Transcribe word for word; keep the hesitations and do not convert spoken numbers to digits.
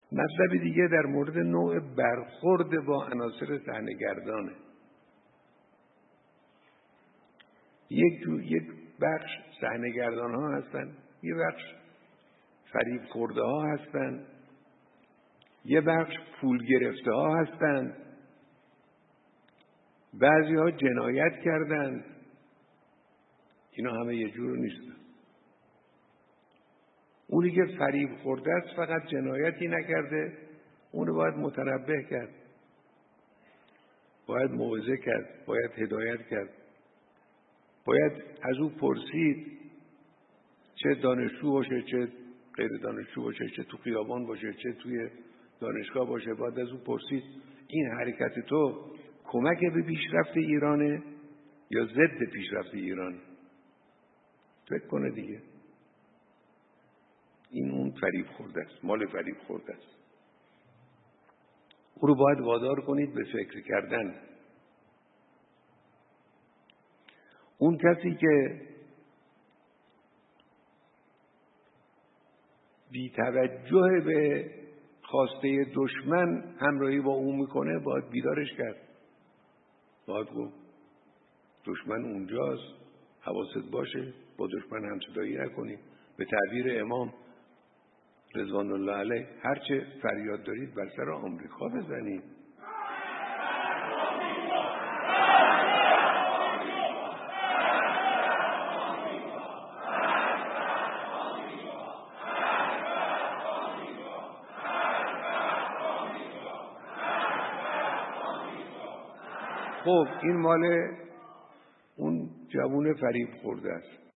مطلب دیگه در مورد نوع برخورد با عناصر صحنه‌گردانه. یک جو یک بخش صحنه‌گردان ها هستن، یک بخش فریب خورده ها هستن، یک بخش پول گرفته ها هستن، بعضی ها جنایت کردند. اینا همه یه جور نیستن. اونی که فریب خورده است فقط جنایتی نکرده، اونو باید متنبه کرد، باید موعظه کرد، باید هدایت کرد، باید از او پرسید، چه دانشجو باشه چه غیر دانشجو باشه، چه تو خیابان باشه چه توی دانشگاه باشه، باید از او پرسید این حرکت تو کمک به پیشرفت ایرانه یا ضد پیشرفت ایرانه؟ فکر کنه دیگه. این اون فریب خورده است، مال فریب خورده است. او رو باید وادار کنید به فکر کردن. اون کسی که بی توجه به خواسته دشمن همراهی با اون میکنه، باید بیدارش کرد. باید گفت دشمن اونجاست، حواست باشه، با دشمن همصدایی نکنی. به تعبیر امام رضوان الله علیه، هرچه فریاد دارید بر سر آمریکا بزنید. خب این مال اون جوون فریب خورده است.